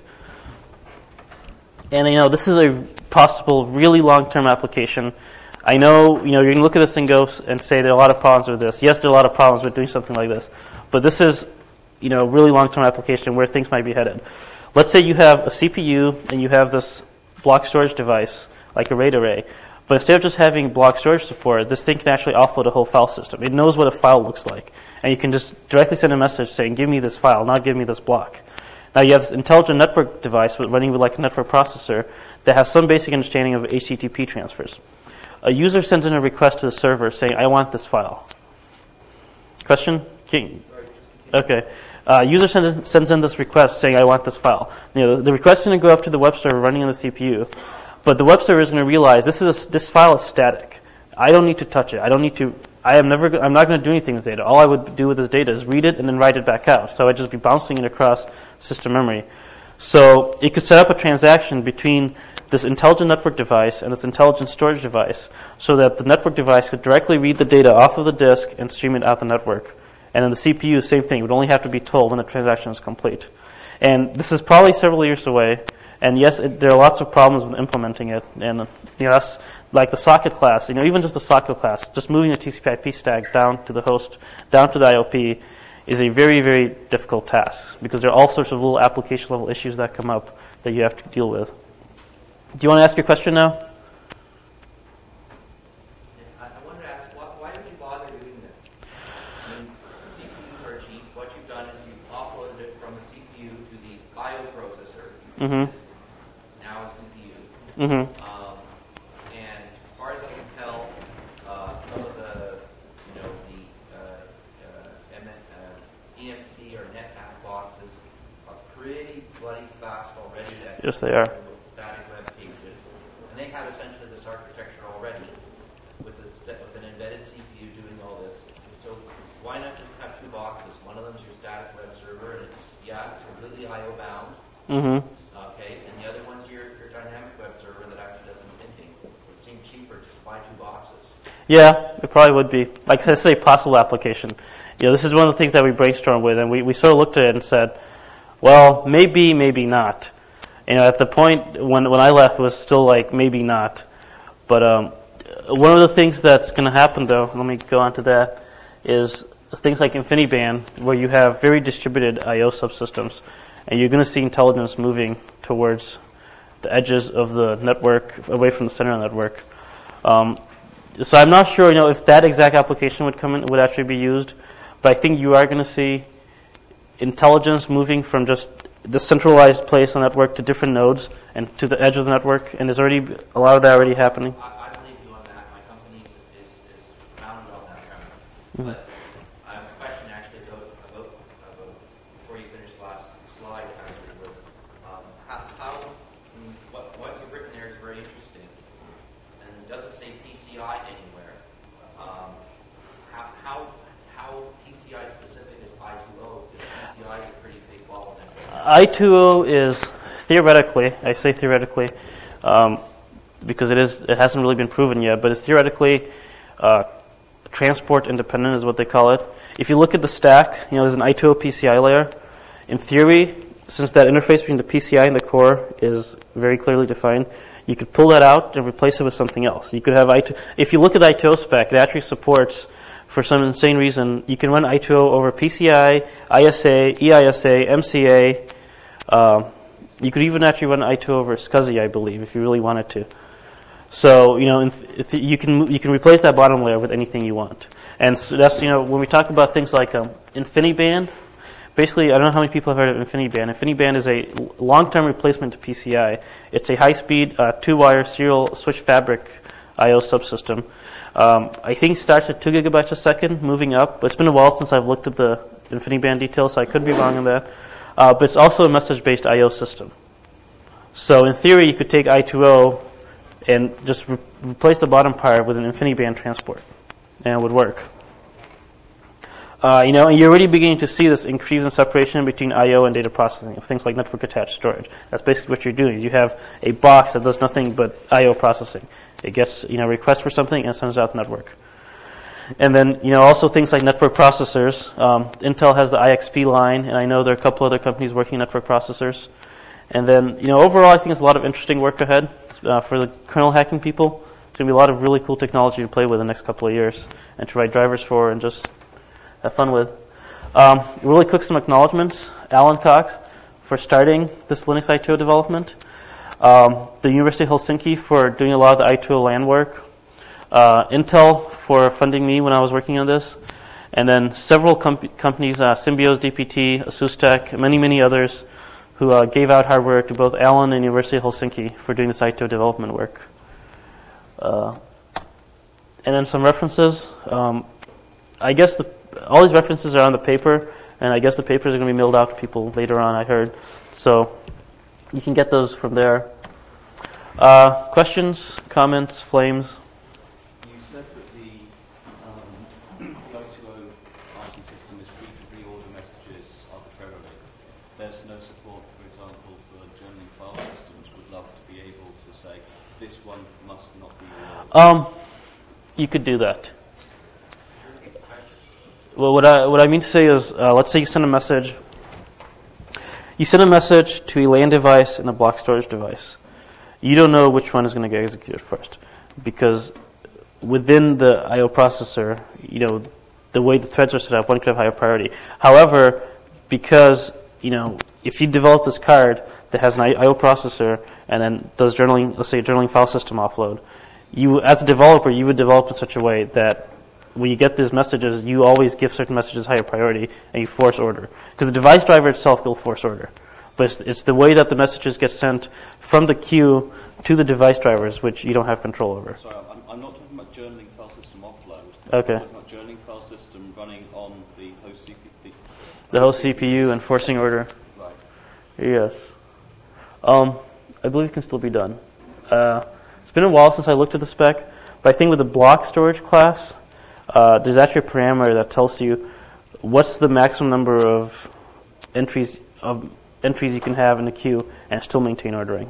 And you know, this is a possible really long-term application. I know, you know, you're going to look at this and go and say there are a lot of problems with this. Yes, there are a lot of problems with doing something like this. But this is, you know, really long-term application where things might be headed. Let's say you have a C P U and you have this block storage device, like a RAID array. But instead of just having block storage support, this thing can actually offload a whole file system. It knows what a file looks like. And you can just directly send a message saying, give me this file, not give me this block. Now you have this intelligent network device running with like a network processor that has some basic understanding of H T T P transfers. A user sends in a request to the server saying, I want this file. Question? Okay. Uh, user sends, sends in this request saying, I want this file. You know, the, the request is going to go up to the web server running on the C P U. But the web server is going to realize this is a, this file is static. I don't need to touch it. I don't need to. I am never. I'm not going to do anything with data. All I would do with this data is read it and then write it back out. So I'd just be bouncing it across system memory. So it could set up a transaction between this intelligent network device and this intelligent storage device, so that the network device could directly read the data off of the disk and stream it out the network. And then the C P U, same thing. It would only have to be told when the transaction is complete. And this is probably several years away. And yes, it, there are lots of problems with implementing it. And you know, that's like the socket class. You know, even just the socket class, just moving the T C P I P stack down to the host, down to the I O P, is a very, very difficult task because there are all sorts of little application level issues that come up that you have to deal with. Do you want to ask your question now? I wanted to ask, why, why did you bother doing this? I mean, C P Us are cheap. What you've done is you've offloaded it from the C P U to the I O processor. Mm-hmm. Now a C P U. Mm-hmm. Um, and as far as I can tell, uh, some of the, you know, the uh, uh, M- uh, E M C or NetApp boxes are pretty bloody fast already. To Yes, they are. Static web pages, and they have essentially this architecture already with, this, with an embedded C P U doing all this. So why not just have two boxes? One of them is your static web server, and it's yeah, it's completely I O bound. Mm-hmm. Okay, and the other one's your, your dynamic web server that actually does the hinting. It would seem cheaper to buy two boxes. Yeah, it probably would be. Like I say, possible application. You know, this is one of the things that we brainstormed with, and we, we sort of looked at it and said, well, maybe, maybe not. You know, at the point when, when I left, it was still like, maybe not. But um, one of the things that's going to happen, though, let me go on to that, is things like InfiniBand, where you have very distributed I O subsystems. And you're going to see intelligence moving towards the edges of the network, away from the center of the network. Um, so I'm not sure, you know, if that exact application would come in, would actually be used. But I think you are going to see intelligence moving from just the centralized place on the network to different nodes and to the edge of the network. And there's already a lot of that already happening. I, I believe you on that. My company is, Mhm. But I have a question actually about, about, about before you finished the last slide actually was um, how, how mm, what, what you've written there is very interesting, and it doesn't say P C I anywhere. Um, how, how how P C I specific is I two O? Because P C I is a pretty big bottleneck. I two O is theoretically, I say theoretically, um, because it is it hasn't really been proven yet, but it's theoretically uh, transport independent is what they call it. If you look at the stack, you know, there's an I two O P C I layer. In theory, since that interface between the P C I and the core is very clearly defined, you could pull that out and replace it with something else. You could have I two O. If you look at the I two O spec, it actually supports, for some insane reason, you can run I two O over P C I, I S A, E I S A, M C A. Um, you could even actually run I two O over SCSI, I believe, if you really wanted to. So, you know, in th- you can you can replace that bottom layer with anything you want. And so that's, you know, when we talk about things like um, InfiniBand, basically, I don't know how many people have heard of InfiniBand. InfiniBand is a long-term replacement to P C I. It's a high-speed uh, two-wire serial switch fabric I O subsystem. Um, I think it starts at two gigabytes a second, moving up. But it's been a while since I've looked at the InfiniBand details, so I could be wrong on that. Uh, but it's also a message-based I O system. So in theory, you could take I two O and just re- replace the bottom part with an InfiniBand transport, and it would work. Uh, you know, and you're already beginning to see this increase in separation between I O and data processing of things like network-attached storage. That's basically what you're doing. You have a box that does nothing but I O processing. It gets, you know, requests for something and sends it out the network. And then, you know, also things like network processors. Um, Intel has the I X P line, and I know there are a couple other companies working network processors. And then, you know, overall, I think there's a lot of interesting work ahead uh, for the kernel hacking people. There's going to be a lot of really cool technology to play with in the next couple of years and to write drivers for and just have fun with. Um, really quick, some acknowledgments. Alan Cox for starting this Linux I two O development. Um, the University of Helsinki for doing a lot of the I two O LAN work. Uh, Intel for funding me when I was working on this. And then several com- companies, uh, Symbios, D P T, ASUSTech, many, many others who uh, gave out hardware to both Alan and University of Helsinki for doing this I two O development work. Uh, and then some references. Um, I guess the, all these references are on the paper, and I guess the papers are going to be mailed out to people later on, I heard. So you can get those from there. Uh, questions, comments, flames? You said that the, um, the I two O I T system is free to reorder messages arbitrarily. There's no support, for example, for journaling file systems. Would love to be able to say, this one must not be reordered. Um, you could do that. Well, what I what I mean to say is, uh, let's say you send a message. You send a message to a LAN device and a block storage device. You don't know which one is going to get executed first, because within the I O processor, you know, the way the threads are set up, one could have higher priority. However, because, you know, if you develop this card that has an I O processor and then does journaling, let's say a journaling file system offload, you, as a developer, you would develop in such a way that when you get these messages, you always give certain messages higher priority and you force order. Because the device driver itself will force order. But it's, it's the way that the messages get sent from the queue to the device drivers, which you don't have control over. Sorry, I'm, I'm not talking about journaling file system offload. Okay. I'm talking about journaling file system running on the host C P U. The host C P U and forcing order. Right. Yes. Um, I believe it can still be done. Uh, it's been a while since I looked at the spec, but I think with the block storage class, uh, there's actually a parameter that tells you what's the maximum number of entries of entries you can have in the queue and still maintain ordering.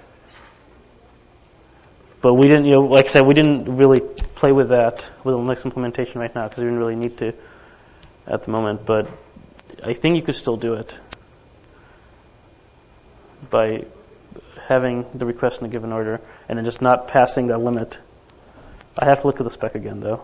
But we didn't, you know, like I said, we didn't really play with that with the Linux implementation right now because we didn't really need to at the moment. But I think you could still do it by having the request in a given order and then just not passing that limit. I have to look at the spec again, though.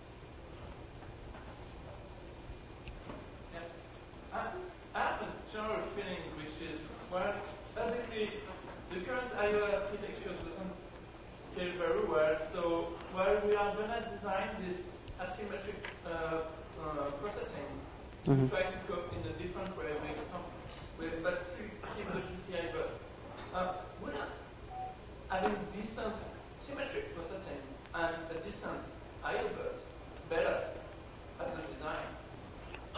Mm-hmm. Try to cope in a different way with some, with, but still keep the P C I bus. Uh, would having decent symmetric processing and a decent I O bus better as a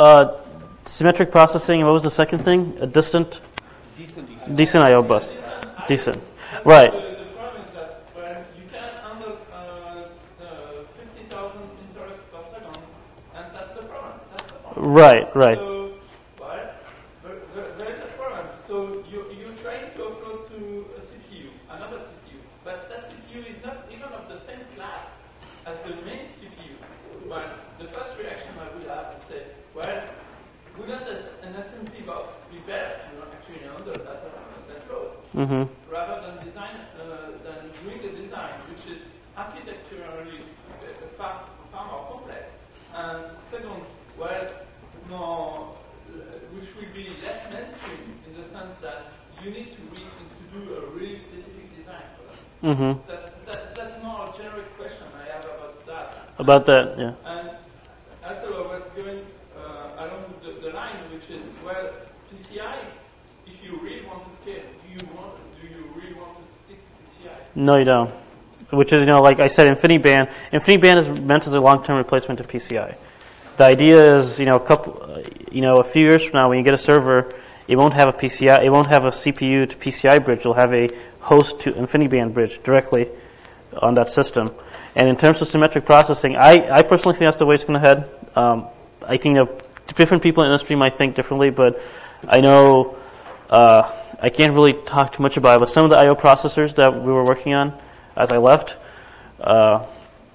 Uh, symmetric processing. And what was the second thing? A distant, Decent, decent. decent I O bus. Decent. Right. The, the problem is that when you can handle uh, uh, fifty thousand interrupts per second, and that's the problem. That's the problem. Right. Right. So, well, there, there, there is a problem. So you, you're trying to offload to a C P U, another C P U, but that C P U is not even of the same class as the main C P U. Well, the first reaction I would have would say, well, wouldn't an S M P box be better to actually handle that, that load? Mm-hmm. Rather than design, uh, than doing the design, which is architecturally uh, far, far more complex. And second, well, more, uh, which will be less mainstream in the sense that you need to, re- to do a really specific design for that. Mm-hmm. That's, that, that's more a generic question I have about that. About that, yeah. And also I was going uh, along the, the line, which is, well, P C I, if you really want to scale, do you want do you really want to stick to P C I? No, you don't. Which is, you know, like I said, InfiniBand. InfiniBand is meant as a long-term replacement of P C I. The idea is, you know, a couple, uh, you know, a few years from now, when you get a server, it won't have a P C I, it won't have a C P U to P C I bridge. It'll have a host to InfiniBand bridge directly on that system. And in terms of symmetric processing, I, I personally think that's the way it's going to head. Um, I think, you know, different people in the industry might think differently, but I know uh, I can't really talk too much about it. But some of the I O processors that we were working on as I left uh,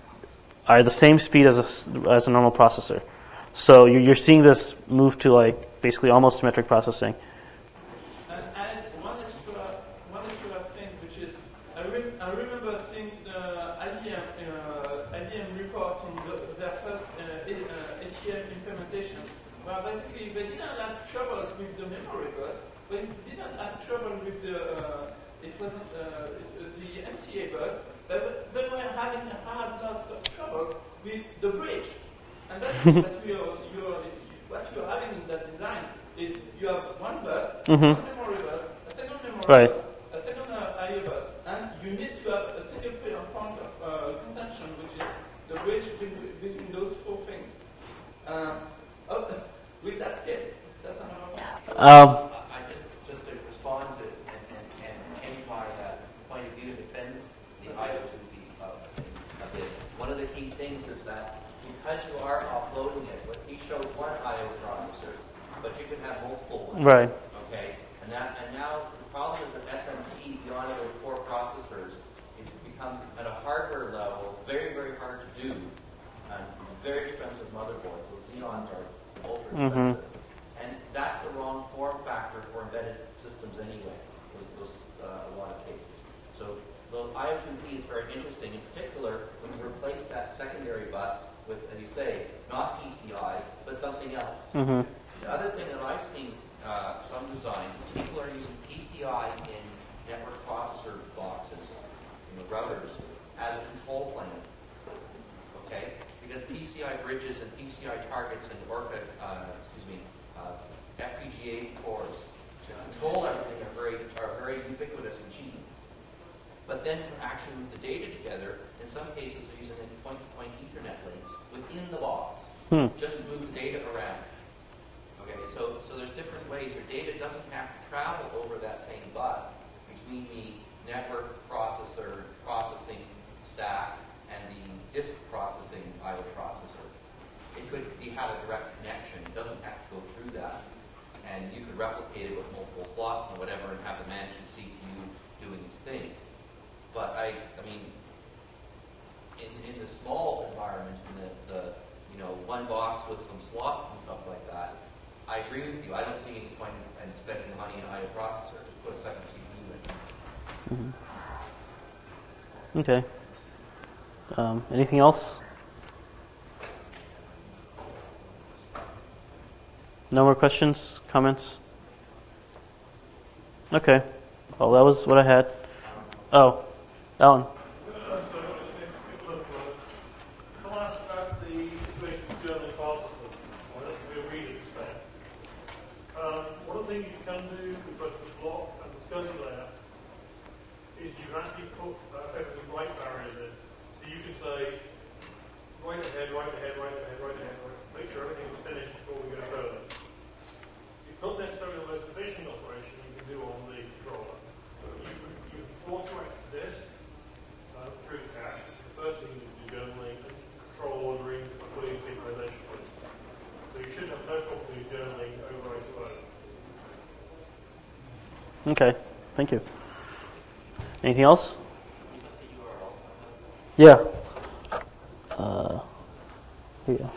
are the same speed as a, as a normal processor. So you're, you're seeing this move to like basically almost symmetric processing. And, and one extra, one extra thing, which is, I, re- I remember seeing the I B M, uh, I B M report on the, their first uh, uh, H E M implementation, where basically they didn't have troubles with the memory bus, but they didn't have trouble with the, uh, it wasn't uh, the M C A bus, they were, they were having a hard lot of troubles with the bridge. And that's what we are, you're, what you're having in that design is you have one bus, Mhm. one memory bus, a second memory Right. bus, a second uh, I O bus, and you need to have a single point of uh, contention, which is the bridge between, between those four things. Um, oh, with that scale, that's another one. Um, I just, just to respond to and, and, and change my uh, point of view to defend the I O two P uh, a bit. One of the key things is that because you are offloading it, what he showed one I O processor, but you can have multiple ones. right. Okay, and that and now the problem is that S M P beyond those core processors, it becomes at a hardware level very very hard to do on very expensive motherboards. The Xeons are ultra expensive, Mhm. and that's the wrong form factor for embedded systems anyway. Those, those uh, a lot of cases. So the I O two P is very interesting. In particular, when you replace that secondary bus with, as you say, not P C I but something else. Mm-hmm. The other thing that I've seen uh, some designs, people are using P C I in network processor boxes, you know, routers, as a control plane. Okay, because P C I bridges and P C I targets and Orca, uh, excuse me, uh, F P G A cores to control everything are very are very ubiquitous and cheap. But then to actually move the data together, in some cases they're using point-to-point Ethernet links within the box. Hmm. Just to move the data around. Okay, so so there's different ways. Your data doesn't have to travel over that same bus between the network processor processing stack and the disk processing I O processor. It could be have a direct connection. It doesn't have to go through that. And you could replicate it with multiple slots and whatever and have the management C P U doing its thing. But I I mean in in the small environment, in the, the you know, one box with some slots and stuff like that, I agree with you. I don't see any point in spending the money in an I O processor to put a second C P U in. Mm-hmm. Okay. Um, anything else? No more questions, comments? Okay. Well, that was what I had. Oh, Alan. Someone asked about the situation with German processors. Well, that's a real reading spec. Um, one of the things you can do with both the block and the SCSI layer is you actually put uh, effectively write barriers in. So you can say, right ahead, right ahead, right ahead, right ahead, right, make sure everything is finished before we go further. Okay, thank you. Anything else? Yeah. Uh, here you go.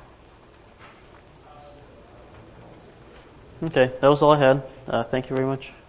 Okay, that was all I had. Uh, thank you very much.